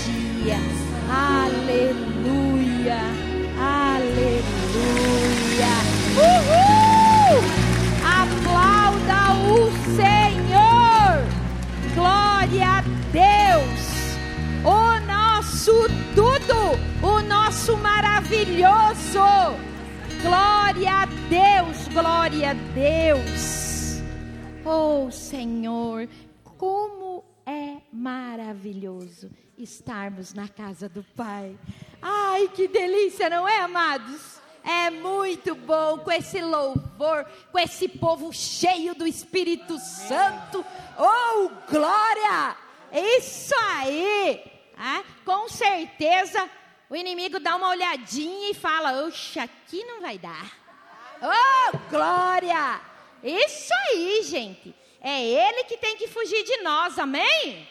dia. Aleluia, aleluia. Uhul! Aplauda o Senhor. Glória a Deus. O nosso tudo, o nosso maravilhoso. Glória a Deus, glória a Deus. Oh Senhor, como é maravilhoso estarmos na casa do Pai. Ai, que delícia, não é, amados? É muito bom com esse louvor, com esse povo cheio do Espírito Santo. Oh, glória! Isso aí! Com certeza o inimigo dá uma olhadinha e fala: oxa, aqui não vai dar. Oh, glória! Isso aí, gente. É Ele que tem que fugir de nós, amém?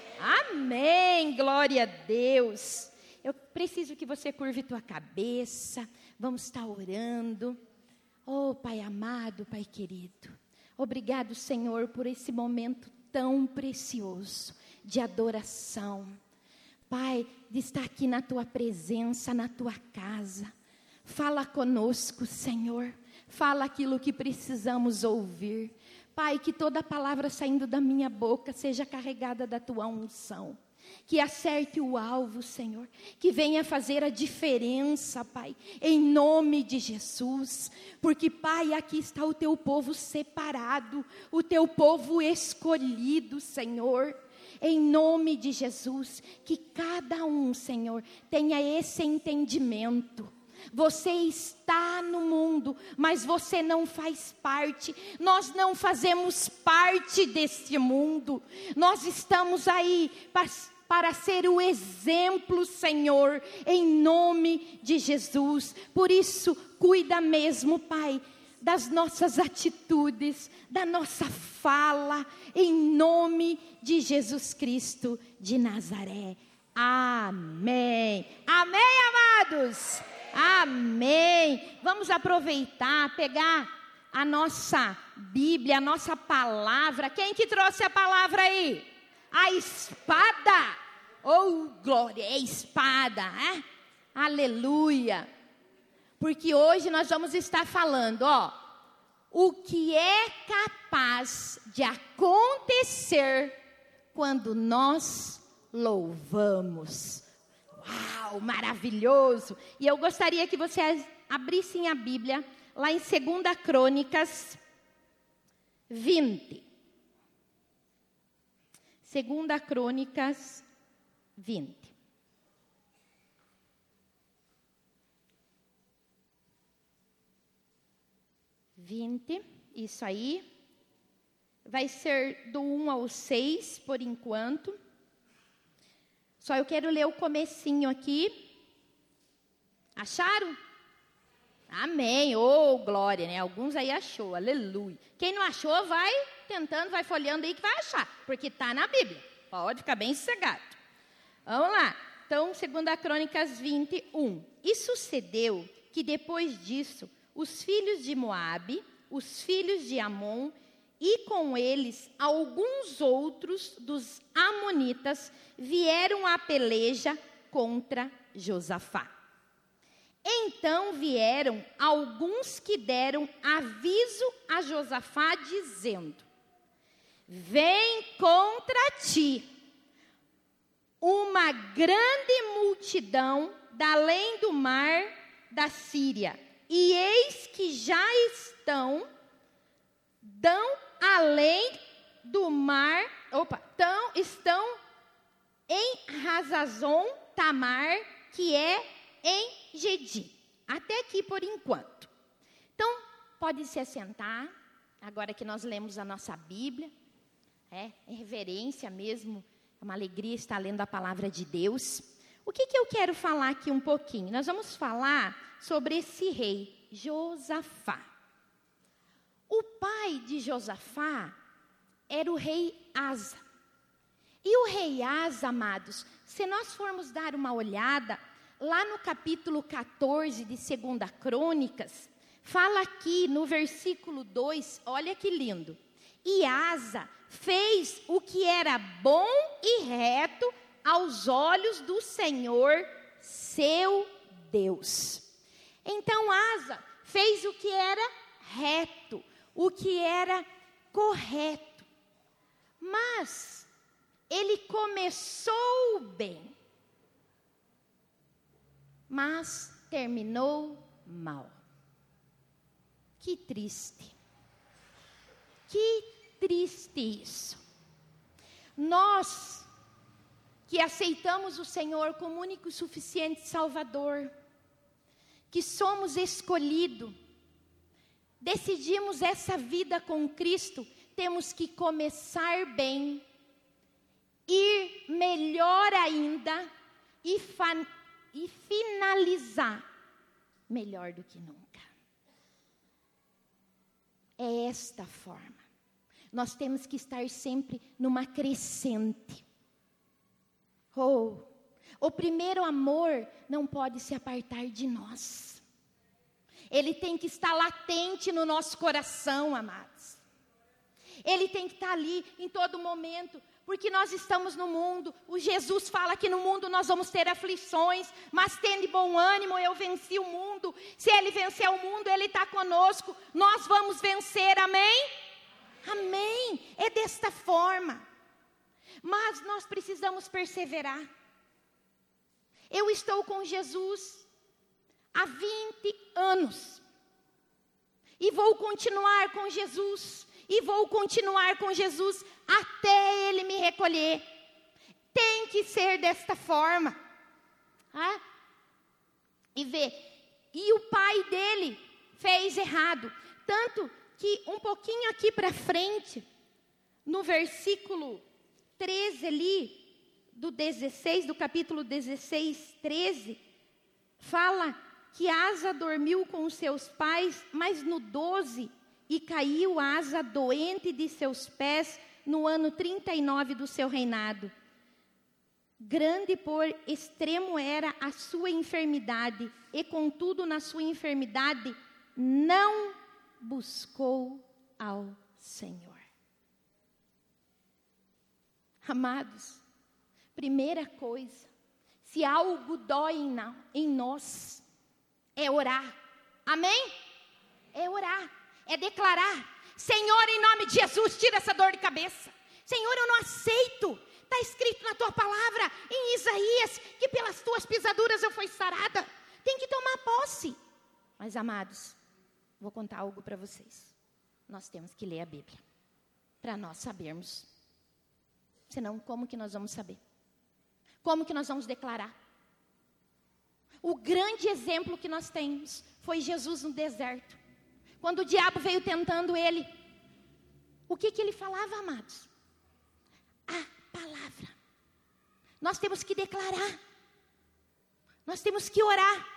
Amém, glória a Deus. Eu preciso que você curve tua cabeça. Vamos estar orando. Oh, Pai amado, Pai querido. Obrigado, Senhor, por esse momento tão precioso de adoração. Pai, de estar aqui na Tua presença, na Tua casa. Fala conosco, Senhor. Fala aquilo que precisamos ouvir. Pai, que toda palavra saindo da minha boca seja carregada da Tua unção. Que acerte o alvo, Senhor. Que venha fazer a diferença, Pai. Em nome de Jesus. Porque, Pai, aqui está o Teu povo separado. O Teu povo escolhido, Senhor. Em nome de Jesus. Que cada um, Senhor, tenha esse entendimento. Você está no mundo, mas você não faz parte. Nós não fazemos parte deste mundo. Nós estamos aí para ser o exemplo, Senhor, em nome de Jesus. Por isso, cuida mesmo, Pai, das nossas atitudes, da nossa fala, em nome de Jesus Cristo de Nazaré. Amém. Amém, amados. Amém. Vamos aproveitar, pegar a nossa Bíblia, a nossa palavra. Quem que trouxe a palavra aí? A espada. Oh, glória, é espada, é? Aleluia. Porque hoje nós vamos estar falando, o que é capaz de acontecer quando nós louvamos. Uau, maravilhoso. E eu gostaria que vocês abrissem a Bíblia lá em 2 Crônicas 20. 2 Crônicas 20. Isso aí. Vai ser do 1 ao 6 por enquanto. Só eu quero ler o comecinho aqui. Acharam? Amém. Oh, glória, né? Alguns aí achou. Aleluia. Quem não achou, vai tentando, vai folheando aí que vai achar. Porque está na Bíblia. Pode ficar bem sossegado. Vamos lá. Então, 2 Crônicas 21. E sucedeu que depois disso, os filhos de Moabe, os filhos de Amon, e com eles alguns outros dos amonitas vieram à peleja contra Josafá. Então vieram alguns que deram aviso a Josafá dizendo: vem contra ti uma grande multidão da além do mar da Síria, e eis que já estão além do mar, estão em Hazazon Tamar, que é em Gedi. Até aqui por enquanto. Então, pode se assentar, agora que nós lemos a nossa Bíblia. É reverência mesmo, é uma alegria estar lendo a palavra de Deus. O que eu quero falar aqui um pouquinho? Nós vamos falar sobre esse rei, Josafá. O pai de Josafá era o rei Asa. E o rei Asa, amados, se nós formos dar uma olhada, lá no capítulo 14 de 2 Crônicas, fala aqui no versículo 2, olha que lindo. E Asa fez o que era bom e reto aos olhos do Senhor, seu Deus. Então Asa fez o que era reto, o que era correto. Mas ele começou bem, mas terminou mal. Que triste. Que triste isso. Nós que aceitamos o Senhor como único e suficiente Salvador, que somos escolhidos, decidimos essa vida com Cristo, temos que começar bem, ir melhor ainda e finalizar melhor do que nunca. É esta forma. Nós temos que estar sempre numa crescente. O primeiro amor não pode se apartar de nós. Ele tem que estar latente no nosso coração, amados. Ele tem que estar ali em todo momento, porque nós estamos no mundo. O Jesus fala que no mundo nós vamos ter aflições, mas tende bom ânimo, eu venci o mundo. Se Ele vencer o mundo, Ele está conosco. Nós vamos vencer, amém? Amém. É desta forma. Mas nós precisamos perseverar. Eu estou com Jesus há 20 anos. E vou continuar com Jesus. E vou continuar com Jesus até Ele me recolher. Tem que ser desta forma. E o pai dele fez errado. Tanto que um pouquinho aqui para frente, no versículo 13 ali, do capítulo 16, 13, fala que Asa dormiu com os seus pais, mas no 12, e caiu Asa doente de seus pés no ano 39 do seu reinado. Grande por extremo era a sua enfermidade, e contudo na sua enfermidade não buscou ao Senhor. Amados, primeira coisa, se algo dói em nós, é orar. Amém? É orar, é declarar: Senhor, em nome de Jesus, tira essa dor de cabeça. Senhor, eu não aceito. Está escrito na tua palavra, em Isaías, que pelas tuas pisaduras eu fui sarada. Tem que tomar posse. Mas, amados, vou contar algo para vocês. Nós temos que ler a Bíblia, para nós sabermos. Senão, como que nós vamos saber? Como que nós vamos declarar? O grande exemplo que nós temos foi Jesus no deserto. Quando o diabo veio tentando ele, o que ele falava, amados? A palavra. Nós temos que declarar. Nós temos que orar.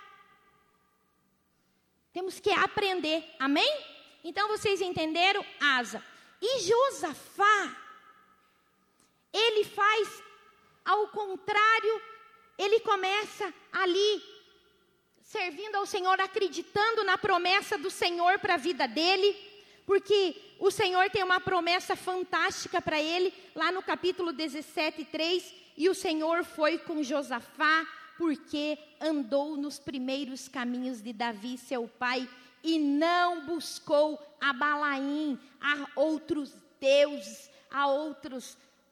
Temos que aprender. Amém? Então vocês entenderam? Asa. E Josafá, ele faz ao contrário. Ele começa ali servindo ao Senhor, acreditando na promessa do Senhor para a vida dele, porque o Senhor tem uma promessa fantástica para ele, lá no capítulo 17, 3, e o Senhor foi com Josafá, porque andou nos primeiros caminhos de Davi, seu pai, e não buscou a Balaim, a outros deuses, a outros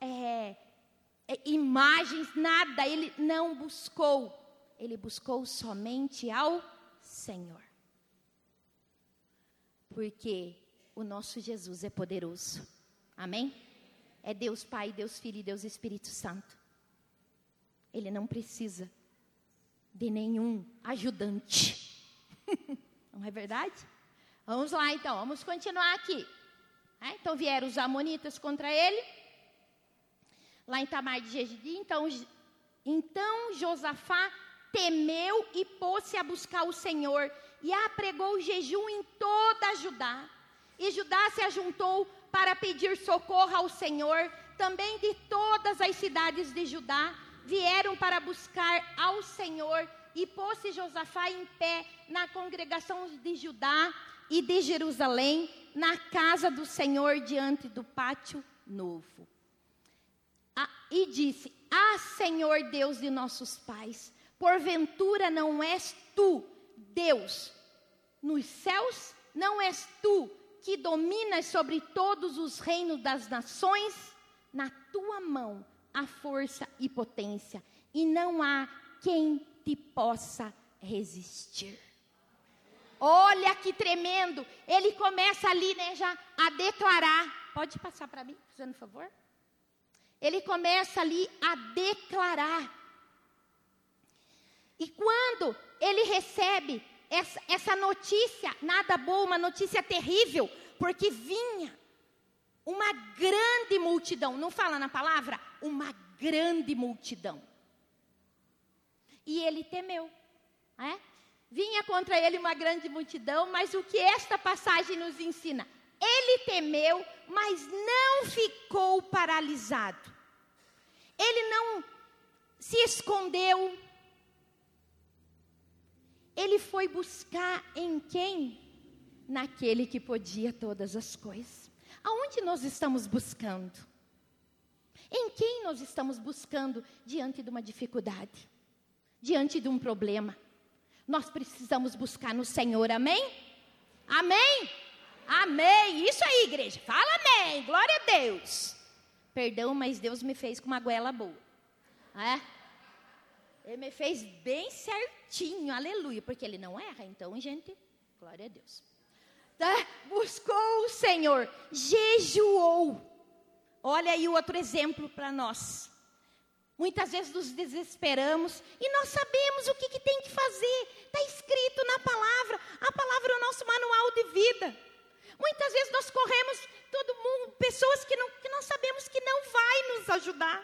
imagens, nada, ele não buscou. Ele buscou somente ao Senhor. Porque o nosso Jesus é poderoso. Amém? É Deus Pai, Deus Filho e Deus Espírito Santo. Ele não precisa de nenhum ajudante. Não é verdade? Vamos lá então, vamos continuar aqui. Então vieram os amonitas contra ele, lá em Tamar de Gegedi. Então Josafá temeu e pôs-se a buscar o Senhor, e apregou jejum em toda Judá. E Judá se ajuntou para pedir socorro ao Senhor. Também de todas as cidades de Judá vieram para buscar ao Senhor. E pôs-se Josafá em pé na congregação de Judá e de Jerusalém, na casa do Senhor, diante do pátio novo. e disse: Ah, Senhor Deus de nossos pais, porventura não és tu, Deus, nos céus? Não és tu que dominas sobre todos os reinos das nações? Na tua mão há força e potência, e não há quem te possa resistir. Olha que tremendo. Ele começa ali, né, já a declarar. Pode passar para mim, fazendo favor? Ele começa ali a declarar. E quando ele recebe essa notícia, nada boa, uma notícia terrível, porque vinha uma grande multidão, não fala na palavra? Uma grande multidão. E ele temeu, vinha contra ele uma grande multidão, mas o que esta passagem nos ensina? Ele temeu, mas não ficou paralisado. Ele não se escondeu. Ele foi buscar em quem? Naquele que podia todas as coisas. Aonde nós estamos buscando? Em quem nós estamos buscando diante de uma dificuldade? Diante de um problema? Nós precisamos buscar no Senhor, amém? Amém? Amém. Isso aí, igreja. Fala amém. Glória a Deus. Perdão, mas Deus me fez com uma goela boa. Ele me fez bem certinho, aleluia. Porque Ele não erra, então, gente, glória a Deus. Buscou o Senhor, jejuou. Olha aí o outro exemplo para nós. Muitas vezes nos desesperamos e nós sabemos o que tem que fazer. Está escrito na palavra. A palavra é o nosso manual de vida. Muitas vezes nós corremos, todo mundo, pessoas que nós sabemos que não vai nos ajudar.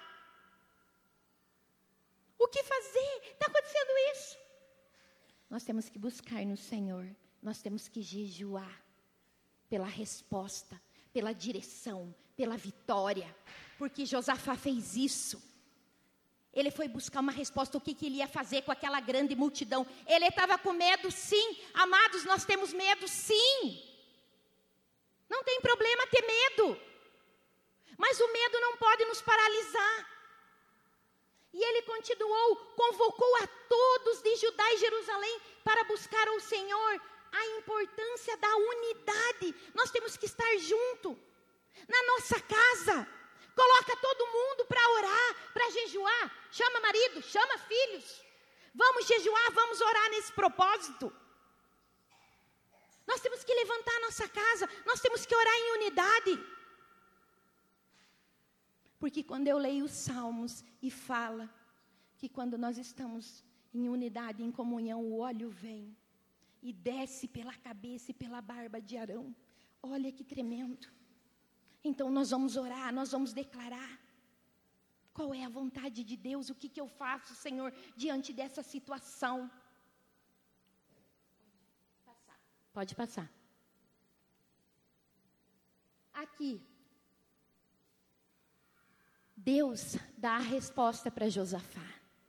O que fazer? Está acontecendo isso. Nós temos que buscar no Senhor. Nós temos que jejuar pela resposta, pela direção, pela vitória. Porque Josafá fez isso. Ele foi buscar uma resposta, o que ele ia fazer com aquela grande multidão. Ele estava com medo, sim. Amados, nós temos medo, sim. Não tem problema ter medo. Mas o medo não pode nos paralisar. E ele continuou, convocou a todos de Judá e Jerusalém para buscar ao Senhor. A importância da unidade. Nós temos que estar junto. Na nossa casa. Coloca todo mundo para orar, para jejuar. Chama marido, chama filhos. Vamos jejuar, vamos orar nesse propósito. Nós temos que levantar a nossa casa. Nós temos que orar em unidade. Porque quando eu leio os Salmos e fala que quando nós estamos em unidade, em comunhão, o óleo vem e desce pela cabeça e pela barba de Arão. Olha que tremendo. Então nós vamos orar, nós vamos declarar. Qual é a vontade de Deus? O que eu faço, Senhor, diante dessa situação? Pode passar. Aqui. Deus dá a resposta para Josafá.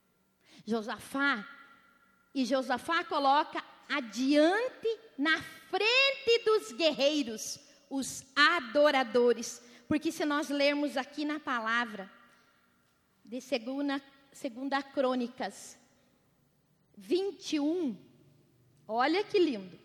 Josafá coloca adiante, na frente dos guerreiros, os adoradores. Porque se nós lermos aqui na palavra, de segunda Crônicas 21, olha que lindo.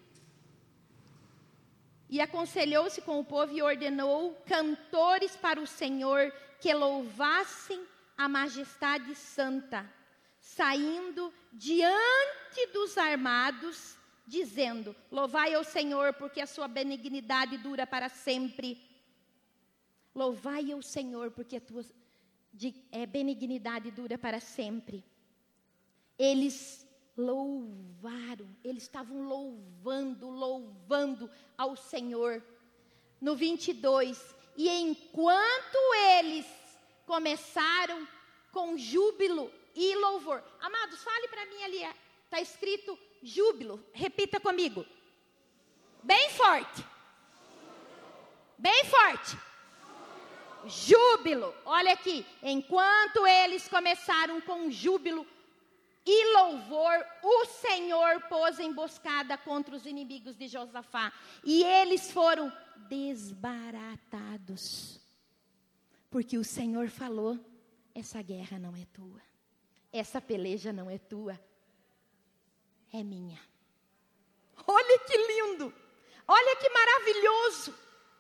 E aconselhou-se com o povo e ordenou cantores para o Senhor que louvassem a majestade santa, saindo diante dos armados, dizendo: louvai ao Senhor, porque a sua benignidade dura para sempre. Louvai ao Senhor, porque a tua benignidade dura para sempre. Eles louvaram, eles estavam louvando ao Senhor. No 22, e enquanto eles começaram com júbilo e louvor. Amados, fale para mim ali, está escrito júbilo, repita comigo. Bem forte. Bem forte. Júbilo, olha aqui. Enquanto eles começaram com júbilo e louvor, o Senhor pôs emboscada contra os inimigos de Josafá. E eles foram desbaratados. Porque o Senhor falou. essa guerra não é tua. Essa peleja não é tua. É minha. Olha que lindo. Olha que maravilhoso.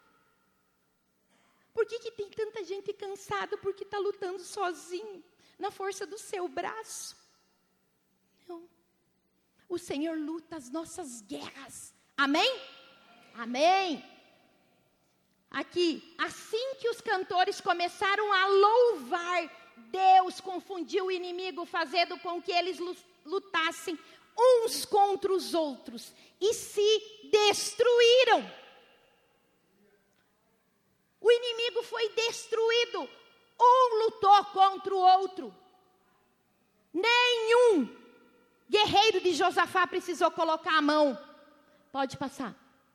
Por que tem tanta gente cansada? Porque está lutando sozinho, na força do seu braço. Não. O Senhor luta as nossas guerras. Amém? Amém. Aqui, assim que os cantores começaram a louvar, Deus confundiu o inimigo, fazendo com que eles lutassem uns contra os outros e se destruíram. O inimigo foi destruído. Um lutou contra o outro. Nenhum guerreiro de Josafá precisou colocar a mão. Pode passar.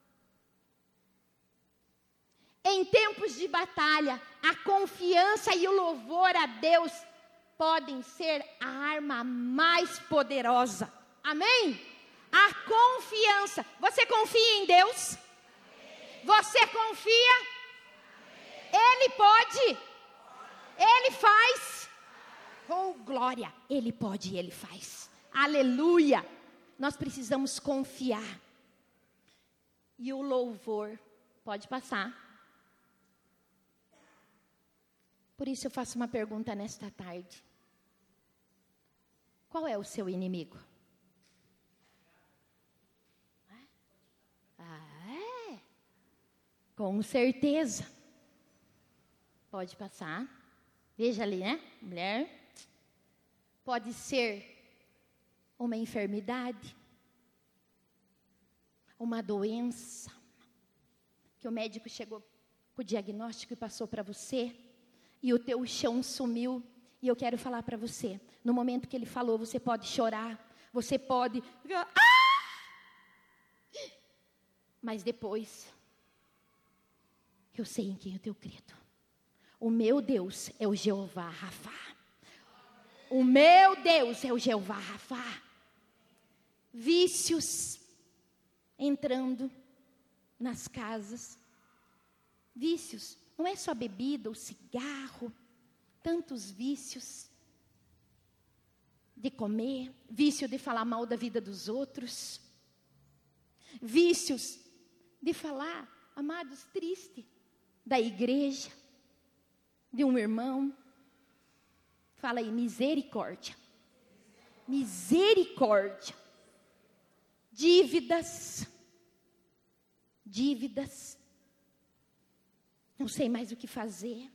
Em tempos de batalha, a confiança e o louvor a Deus podem ser a arma mais poderosa. Amém? A confiança. Você confia em Deus? Você confia? Ele pode? Ele faz? Oh, glória! Ele pode e Ele faz. Aleluia! Nós precisamos confiar. E o louvor, pode passar. Por isso eu faço uma pergunta nesta tarde. Qual é o seu inimigo? É? Com certeza. Pode passar. Veja ali, né? Mulher. Pode ser uma enfermidade. Uma doença. Que o médico chegou com o diagnóstico e passou para você. E o teu chão sumiu. E eu quero falar para você. No momento que ele falou, você pode chorar. Você pode... Mas depois, eu sei em quem eu tenho crido. O meu Deus é o Jeová Rafá. O meu Deus é o Jeová Rafá. Vícios entrando nas casas. Vícios. Não é só bebida ou cigarro. Tantos vícios. De comer. Vício de falar mal da vida dos outros. Vícios de falar, amados, triste. Da igreja. De um irmão. Fala aí, misericórdia. Misericórdia. Dívidas. Dívidas. Não sei mais o que fazer.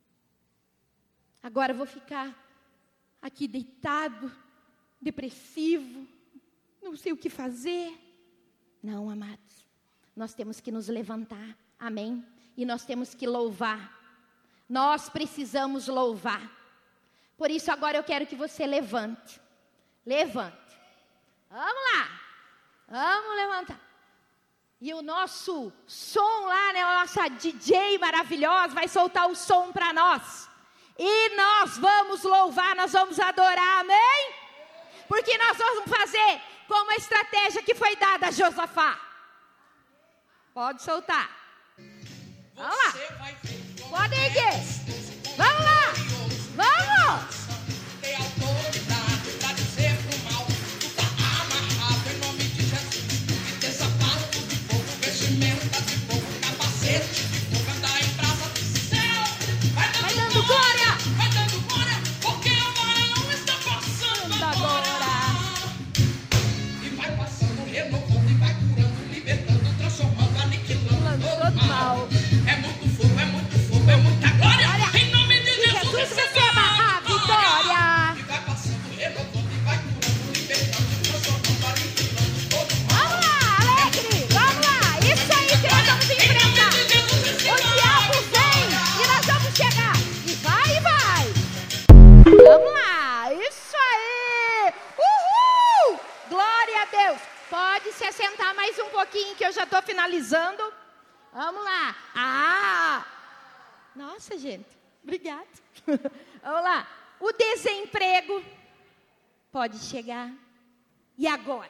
Agora vou ficar aqui deitado, depressivo. Não sei o que fazer. Não, amados. Nós temos que nos levantar. Amém? E nós temos que louvar. Nós precisamos louvar. Por isso agora eu quero que você levante. Levante. Vamos lá. Vamos levantar. E o nosso som lá, né? A nossa DJ maravilhosa vai soltar o som para nós. E nós vamos louvar, nós vamos adorar, amém? Porque nós vamos fazer como a estratégia que foi dada a Josafá. Pode soltar. Vamos lá. Pode ir. Vamos lá. Vamos. Tem autoridade pra dizer pro mal. Tu tá amarrado em nome de Jesus. E ter sapato de fogo, vestimenta de fogo, capacete de fogo, andar em praça do céu. Vai dando glória. Vai dando glória, porque o varão está passando agora. E vai passando, renovando, e vai curando, libertando, transformando, aniquilando todo mal. É muito fogo, é muito fogo, é muita glória. Em nome de Jesus, receba a vitória. e vai passando, renovando, e vai curando, libertando, transformando, aniquilando todo mal. Vamos lá, alegre. Vamos lá. Isso aí que nós vamos enfrentar. O diabo vem e nós vamos chegar. E vai, e vai. Vamos lá. Isso aí. Uhul. Glória a Deus. Pode se assentar mais um pouquinho que eu já estou finalizando. Vamos lá. Nossa, gente. Obrigada. Vamos lá. O desemprego pode chegar. E agora?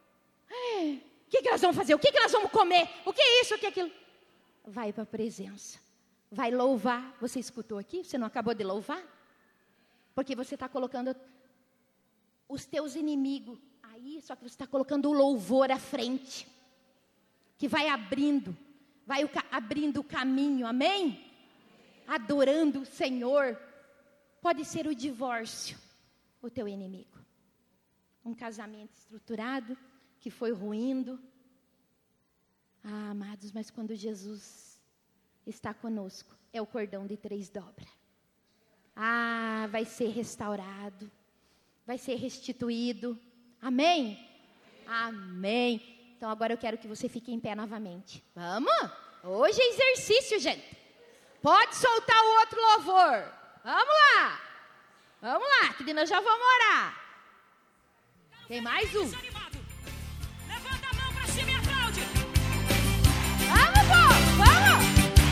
O que nós vamos fazer? O que nós vamos comer? O que é isso? O que é aquilo? Vai para a presença. Vai louvar. Você escutou aqui? Você não acabou de louvar? Porque você está colocando os teus inimigos aí, só que você está colocando o louvor à frente, que vai abrindo o caminho, amém? Adorando o Senhor. Pode ser o divórcio, o teu inimigo. Um casamento estruturado, que foi ruindo. Ah, amados, mas quando Jesus está conosco, é o cordão de 3 dobras. Ah, vai ser restaurado, vai ser restituído. Amém? Amém. Então agora eu quero que você fique em pé novamente. Vamos? Hoje é exercício, gente. Pode soltar o outro louvor. Vamos lá. Vamos lá, que nós já vamos orar. Tem mais um. Levanta a mão pra cima e aplaude. Vamos, povo, vamos.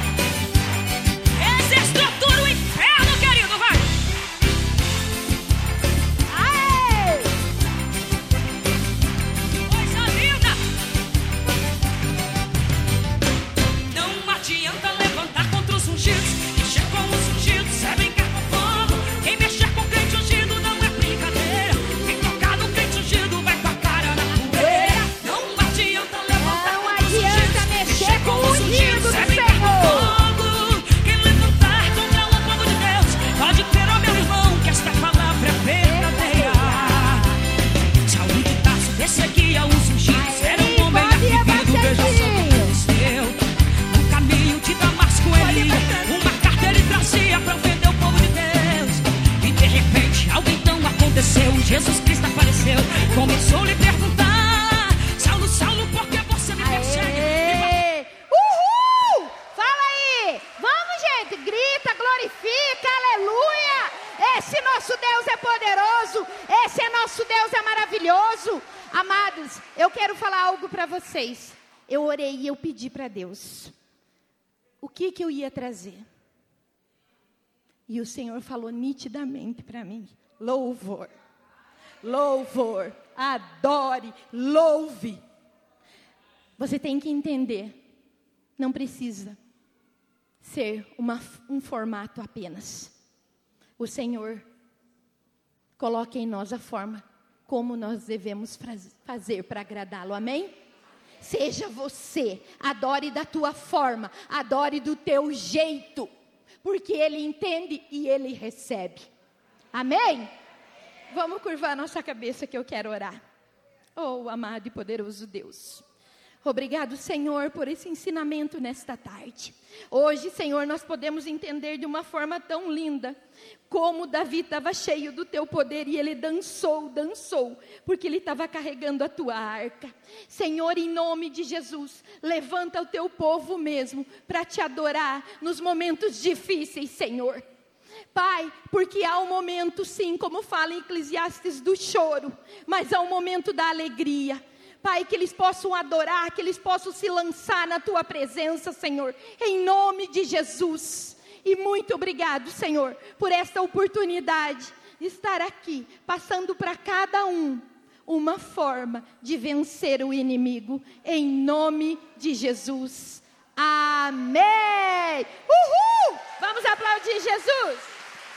Essa estrutura o inferno, querido, vai. Aê! Coisa linda. Não adianta levantar contra os ungidos. Mexer com os ungidos é brincar com fogo. Quem mexer com crente ungido não é brincadeira. Quem tocar no crente ungido vai com a cara na poeira. Não adianta levantar Não contra os adianta ungidos. mexer com o ungido do é brincar com Senhor. fogo. Quem levantar contra o povo de Deus pode ter, ó meu irmão, que esta palavra é verdadeira. Saúl de Tarso perseguia os ungidos. Era um homem arrepiado, veja só o que aconteceu. No caminho de Damasco ele uma carta ele trazia para ofender o povo de Deus. E de repente algo então aconteceu. Jesus Cristo apareceu, começou a lhe perguntar: Saulo, Saulo, por que você me persegue? Aê! Uhul! Fala aí! Vamos, gente! Grita, glorifica, aleluia! Esse nosso Deus é poderoso! Esse nosso Deus é maravilhoso! Amados, eu quero falar algo para vocês. Eu orei e eu pedi para Deus o que eu ia trazer. E o Senhor falou nitidamente para mim: louvor. Louvor, adore, louve. Você tem que entender, não precisa ser um formato apenas. O Senhor coloca em nós a forma como nós devemos fazer para agradá-lo, amém? Seja você, adore da tua forma, adore do teu jeito, porque Ele entende e Ele recebe, amém? Vamos curvar nossa cabeça que eu quero orar. Oh, amado e poderoso Deus. Obrigado, Senhor, por esse ensinamento nesta tarde. Hoje, Senhor, nós podemos entender de uma forma tão linda como Davi estava cheio do teu poder e ele dançou, porque ele estava carregando a tua arca. Senhor, em nome de Jesus, levanta o teu povo mesmo para te adorar nos momentos difíceis, Senhor. Pai, porque há um momento, sim, como fala em Eclesiastes, do choro, mas há um momento da alegria. Pai, que eles possam adorar, que eles possam se lançar na Tua presença, Senhor, em nome de Jesus. E muito obrigado, Senhor, por esta oportunidade de estar aqui, passando para cada um uma forma de vencer o inimigo, em nome de Jesus. Amém! Uhul! Vamos aplaudir Jesus!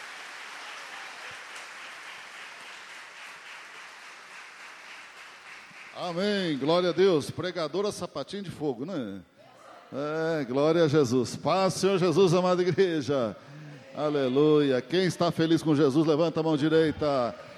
Amém, glória a Deus. Pregadora sapatinho de fogo, né? Glória a Jesus. Paz, Senhor Jesus, amada igreja. Aleluia. Quem está feliz com Jesus, levanta a mão direita.